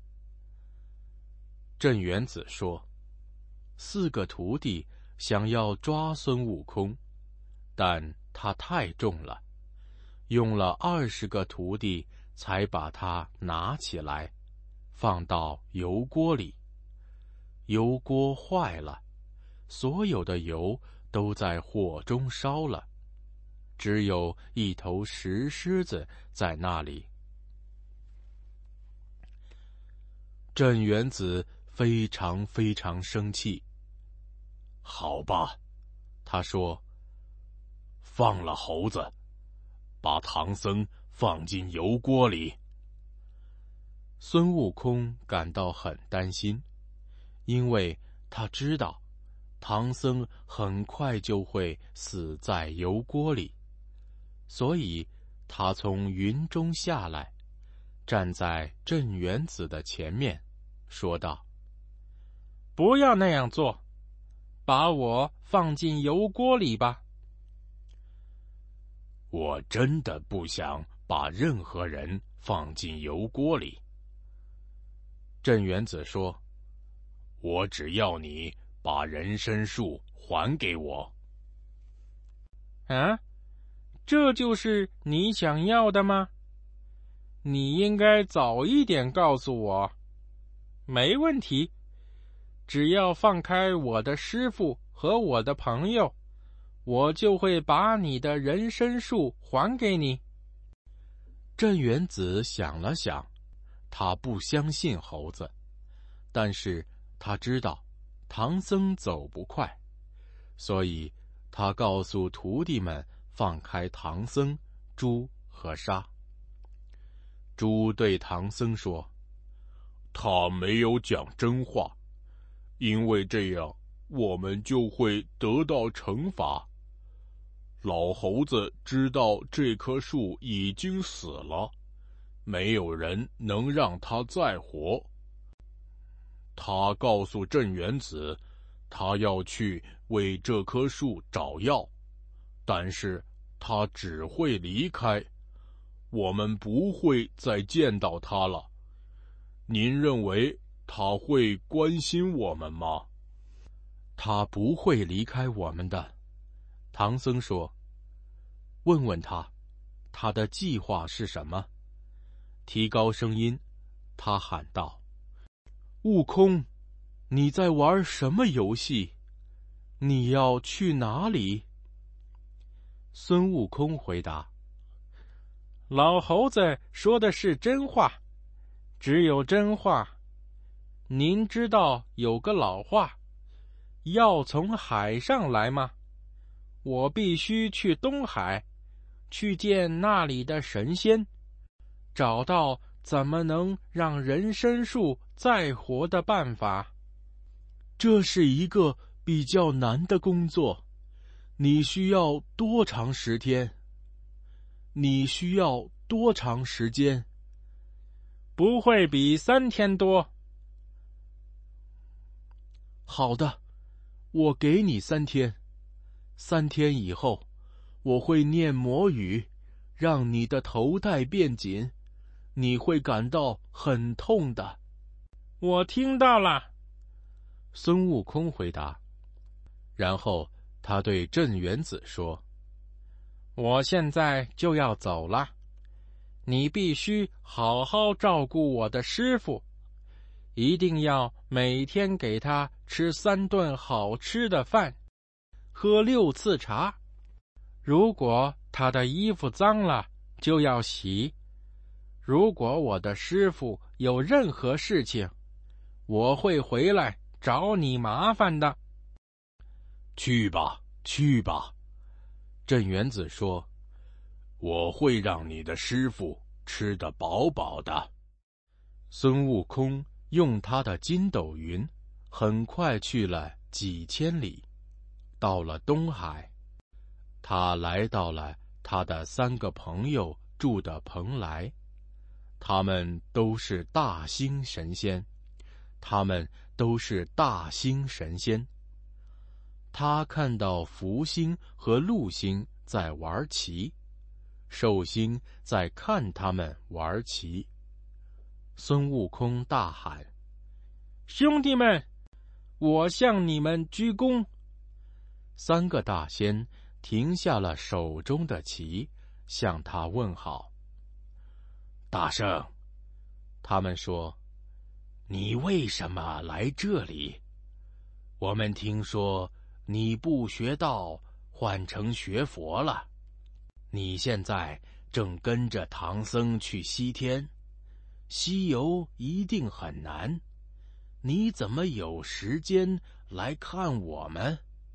镇元子说，4个徒弟想要抓孙悟空，但他太重了，用了20个徒弟才把他拿起来，放到油锅里。油锅坏了，所有的油都在火中烧了，只有一头石狮子在那里。镇元子非常非常生气。 好吧， 他说， 放了猴子，把唐僧放进油锅里。 孙悟空感到很担心，因为他知道唐僧很快就会死在油锅里，所以他从云中下来，站在镇元子的前面，说道： 不要那样做，把我放进油锅里吧。 我真的不想把任何人放进油锅里。 镇元子说： 我只要你把人参树还给我。 啊，这就是你想要的吗？你应该早一点告诉我。没问题，只要放开我的师父和我的朋友，我就会把你的人参树还给你。 镇元子想了想，他不相信猴子，但是他知道唐僧走不快，所以他告诉徒弟们放开唐僧、猪和沙。猪对唐僧说： 他没有讲真话，因为这样我们就会得到惩罚。老猴子知道这棵树已经死了，没有人能让它再活。他告诉镇元子，他要去为这棵树找药，但是他只会离开，我们不会再见到他了。您认为他会关心我们吗？ 他不会离开我们的，唐僧说。问问他，他的计划是什么？提高声音，他喊道：悟空，你在玩什么游戏？你要去哪里？孙悟空回答： 老猴子说的是真话，只有真话。您知道有个老话，要从海上来吗？我必须去东海，去见那里的神仙，找到怎么能让人参树再活的办法。 这是一个比较难的工作，你需要多长时间？你需要多长时间？ 不会比3天多。 好的，我给你3天。3天以后，我会念魔语，让你的头带变紧，你会感到很痛的。 我听到了。 孙悟空回答。然后他对镇元子说： 我现在就要走了，你必须好好照顾我的师傅，一定要每天给他吃3顿好吃的饭，喝6次茶。如果他的衣服脏了，就要洗。如果我的师傅有任何事情，我会回来找你麻烦的。 去吧，去吧。镇元子说：我会让你的师傅吃得饱饱的。孙悟空用他的筋斗云，很快去了几千里，到了东海。他来到了他的3个朋友住的蓬莱，他们都是大星神仙，他看到福星和禄星在玩棋，寿星在看他们玩棋。孙悟空大喊： 兄弟们，我向你们鞠躬。 3个大仙停下了手中的棋，向他问好。大圣，他们说，你为什么来这里？我们听说你不学道，换成学佛了。你现在正跟着唐僧去西天，西游一定很难，你怎么有时间来看我们？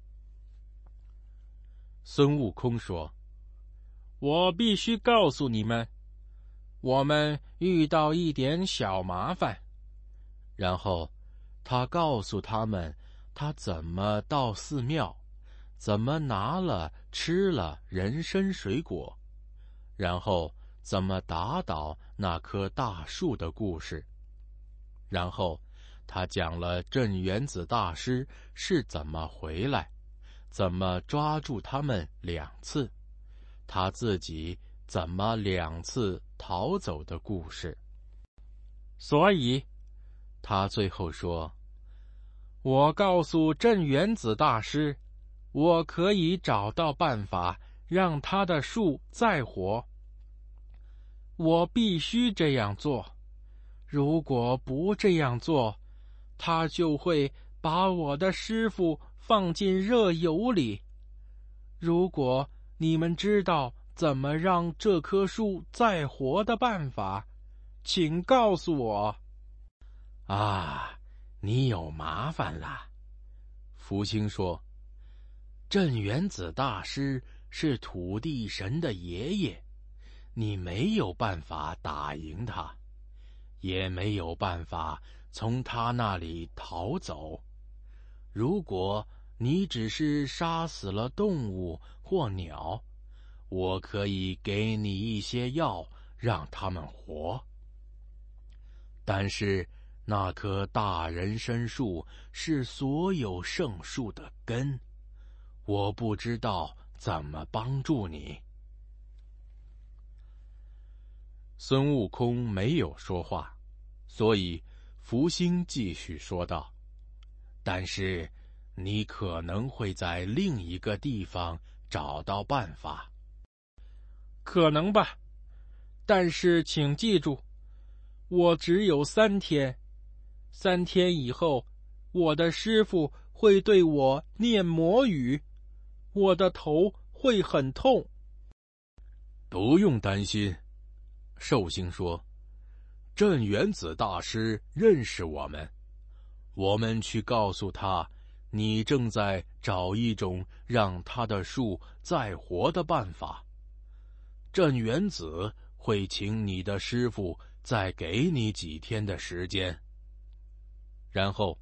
孙悟空说： 我必须告诉你们，我们遇到一点小麻烦。 然后他告诉他们他怎么到寺庙，怎么拿了吃了人参水果，然后怎么打倒那棵大树的故事。然后他讲了镇元子大师是怎么回来，怎么抓住他们2次，他自己怎么2次逃走的故事。 所以他最后说： 我告诉镇元子大师，我可以找到办法让他的树再活。我必须这样做，如果不这样做，他就会把我的师傅放进热油里。如果你们知道怎么让这棵树再活的办法，请告诉我。 啊，你有麻烦了。福星说：镇元子大师是土地神的爷爷，你没有办法打赢他，也没有办法从他那里逃走。如果你只是杀死了动物或鸟，我可以给你一些药让他们活。但是那棵大人参树是所有圣树的根，我不知道怎么帮助你。孙悟空没有说话，所以福星继续说道：但是你可能会在另一个地方找到办法。 可能吧，但是请记住，我只有3天。3天以后，我的师傅会对我念魔语，我的头会很痛。 不用担心，寿星说，镇元子大师认识我们，我们去告诉他，你正在找一种让他的树再活的办法。镇元子会请你的师傅再给你几天的时间。然后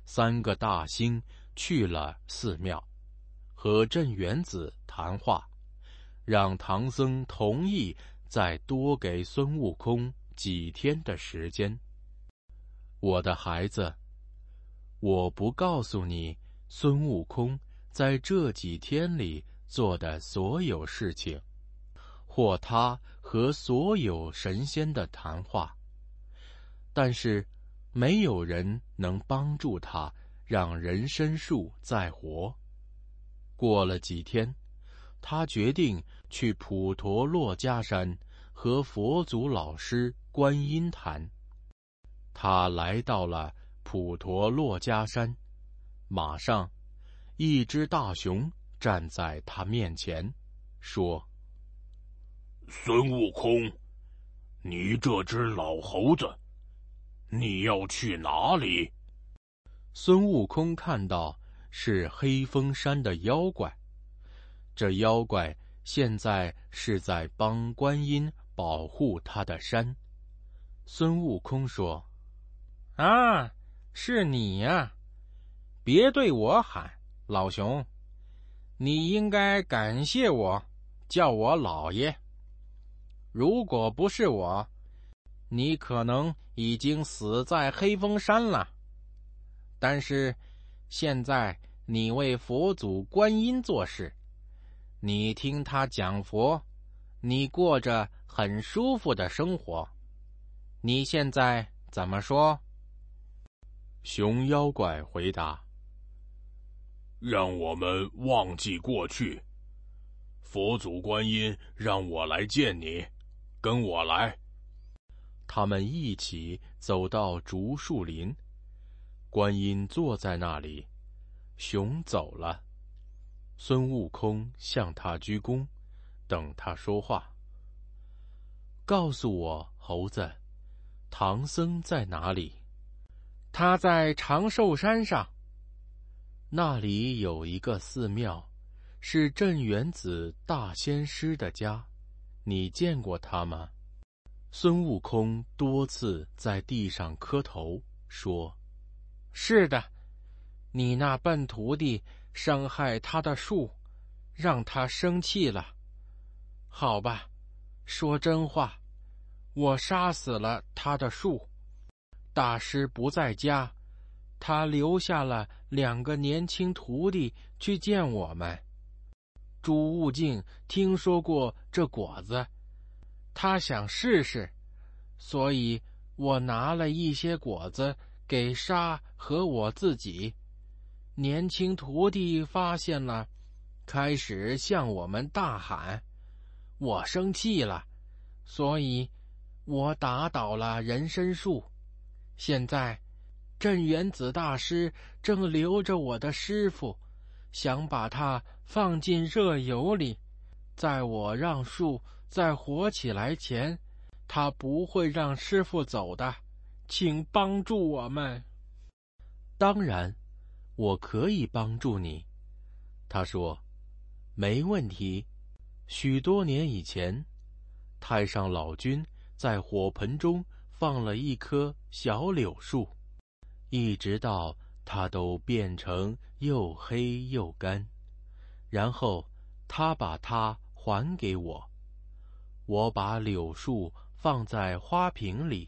3个大星去了寺庙，和镇元子谈话，让唐僧同意再多给孙悟空几天的时间。我的孩子，我不告诉你孙悟空在这几天里做的所有事情，或他和所有神仙的谈话，但是没有人能帮助他让人参树再活。过了几天，他决定去普陀珞珈山和佛祖老师观音谈。他来到了普陀珞珈山，马上一只大熊站在他面前，说： 孙悟空，你这只老猴子，你要去哪里？ 孙悟空看到是黑风山的妖怪，这妖怪现在是在帮观音保护他的山。孙悟空说： 啊，是你呀！别对我喊老熊，你应该感谢我，叫我老爷。如果不是我，你可能已经死在黑风山了。但是现在你为佛祖观音做事，你听他讲佛，你过着很舒服的生活。你现在怎么说？ 熊妖怪回答： 让我们忘记过去。佛祖观音让我来见你，跟我来。 他们一起走到竹树林，观音坐在那里，熊走了。孙悟空向他鞠躬，等他说话。告诉我，猴子，唐僧在哪里？ 他在长寿山上。 那里有一个寺庙，是镇元子大仙师的家，你见过他吗？孙悟空多次在地上磕头，说： 是的，你那笨徒弟伤害他的树，让他生气了。好吧，说真话，我杀死了他的树。大师不在家，他留下了2个年轻徒弟去见我们。朱悟净听说过这果子，他想试试，所以我拿了一些果子给沙和我自己。年轻徒弟发现了，开始向我们大喊，我生气了，所以我打倒了人参树。现在镇元子大师正留着我的师傅，想把他放进热油里，在我让树再活起来前，他不会让师傅走的，请帮助我们。 当然，我可以帮助你。他说：没问题。许多年以前，太上老君在火盆中放了一棵小柳树，一直到它都变成又黑又干，然后他把它还给我。我把柳树放在花瓶里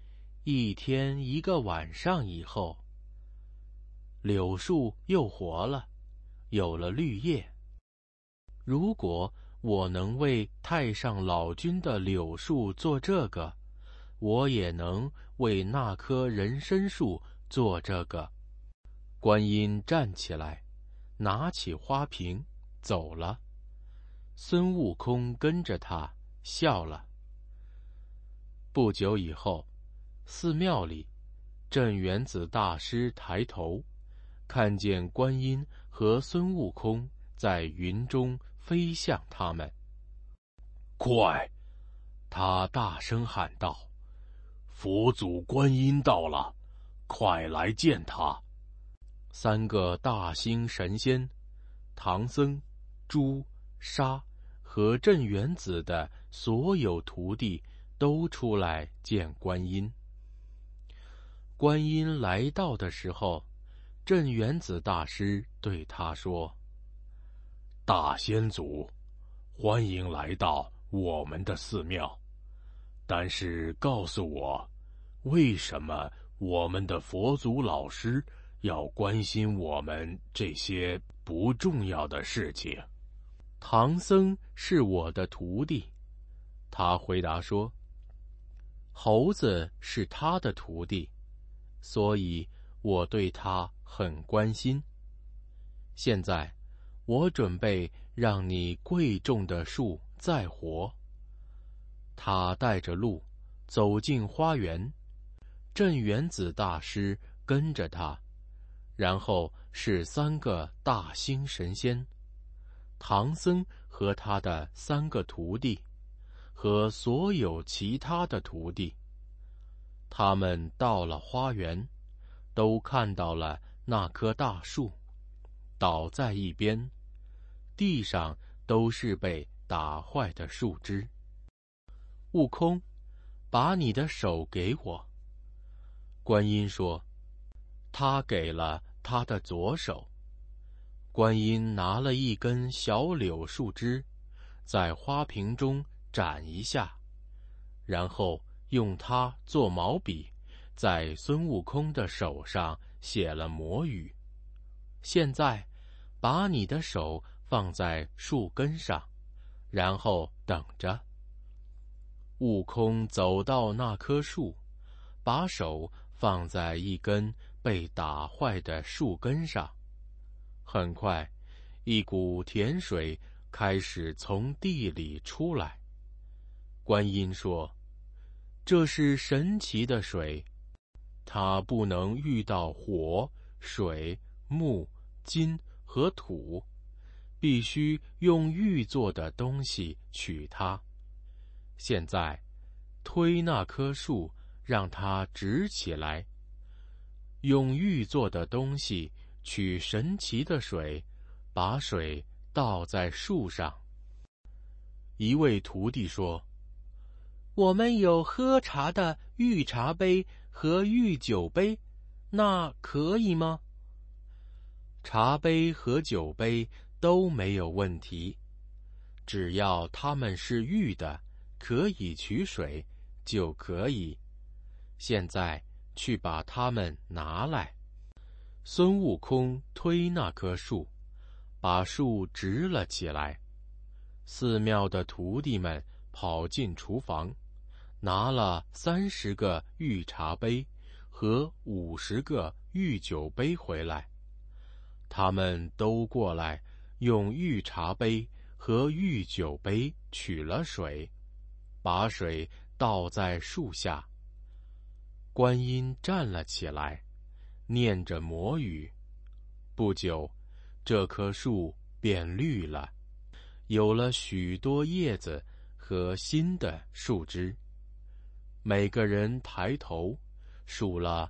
，1天1个晚上以后，柳树又活了，有了绿叶。如果我能为太上老君的柳树做这个，我也能为那棵人参树做这个。观音站起来，拿起花瓶走了。孙悟空跟着他笑了。不久以后，寺庙里，镇元子大师抬头，看见观音和孙悟空在云中飞向他们。 快！ 他大声喊道： 佛祖观音到了，快来见他 ！3个大星神仙，唐僧、猪、沙和镇元子的所有徒弟都出来见观音。观音来到的时候， 镇元子大师对他说：“ 大仙祖，欢迎来到我们的寺庙。但是告诉我，为什么我们的佛祖老师要关心我们这些不重要的事情？” 唐僧是我的徒弟，他回答说：“猴子是他的徒弟，所以我对他很关心。现在，我准备让你贵重的树再活。”他带着路走进花园，镇元子大师跟着他，然后是3个大星神仙，唐僧和他的3个徒弟，和所有其他的徒弟。他们到了花园，都看到了那棵大树倒在一边，地上都是被打坏的树枝。悟空，把你的手给我。观音说，他给了他的左手。观音拿了一根小柳树枝，在花瓶中斩一下，然后用它做毛笔，在孙悟空的手上写了魔语。现在，把你的手放在树根上，然后等着。悟空走到那棵树，把手放在一根被打坏的树根上。很快，一股甜水开始从地里出来。观音说：“这是神奇的水，它不能遇到火、水、木、金和土，必须用玉做的东西取它。现在，推那棵树，让它直起来。用玉做的东西取神奇的水，把水倒在树上。”一位徒弟说：“我们有喝茶的玉茶杯和玉酒杯，那可以吗？”茶杯和酒杯都没有问题，只要它们是玉的，可以取水，就可以。现在去把它们拿来。孙悟空推那棵树，把树直了起来。寺庙的徒弟们跑进厨房，拿了30个玉茶杯和50个玉酒杯回来。他们都过来，用玉茶杯和玉酒杯取了水，把水倒在树下。观音站了起来，念着魔语。不久，这棵树变绿了，有了许多叶子和新的树枝。每个人抬头数了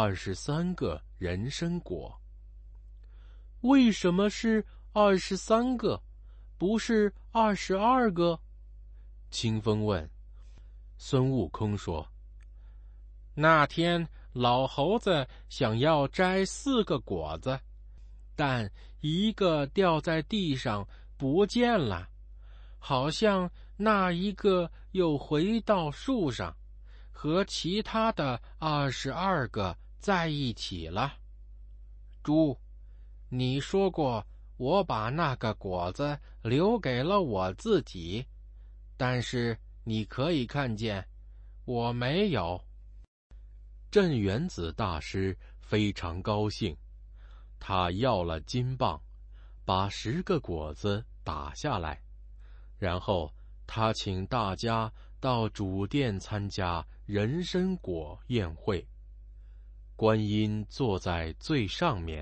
23个人参果。为什么是23个，不是22个？清风问。孙悟空说：“ 那天老猴子想要摘4个果子，但一个掉在地上不见了，好像那一个又回到树上，和其他的22个在一起了。猪，你说过我把那个果子留给了我自己，但是你可以看见，我没有。” 镇元子大师非常高兴，他要了金棒，把10个果子打下来，然后他请大家到主殿参加人参果宴会。观音坐在最上面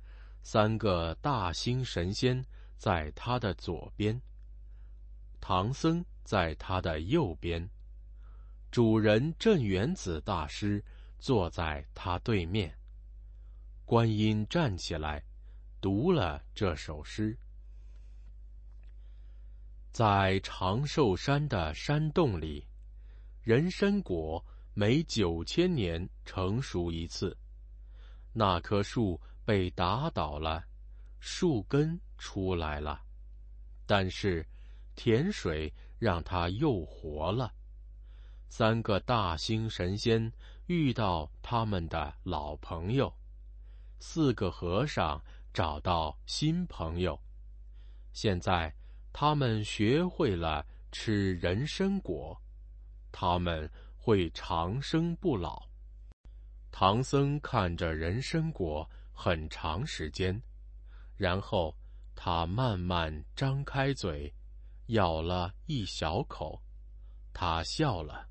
，3个大星神仙在他的左边，唐僧在他的右边，主人镇元子大师坐在他对面。观音站起来，读了这首诗：在长寿山的山洞里，人参果每9000年成熟一次。那棵树被打倒了，树根出来了，但是甜水让它又活了。3个大星神仙遇到他们的老朋友，4个和尚找到新朋友。现在他们学会了吃人参果，他们会长生不老。唐僧看着人参果很长时间，然后他慢慢张开嘴，咬了一小口，他笑了。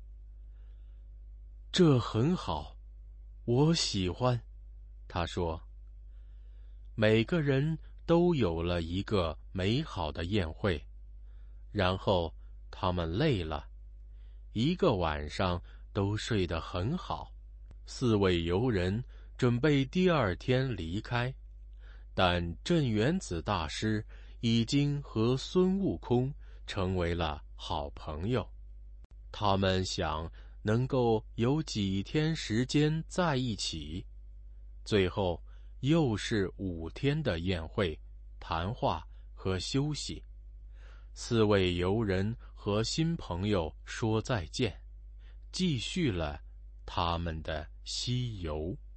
这很好，我喜欢，他说。每个人都有了一个美好的宴会，然后他们累了，一个晚上都睡得很好。4位游人准备第2天离开，但镇元子大师已经和孙悟空成为了好朋友。他们想能够有几天时间在一起。最后又是5天的宴会、谈话和休息。4位游人和新朋友说再见，继续了他们的西游。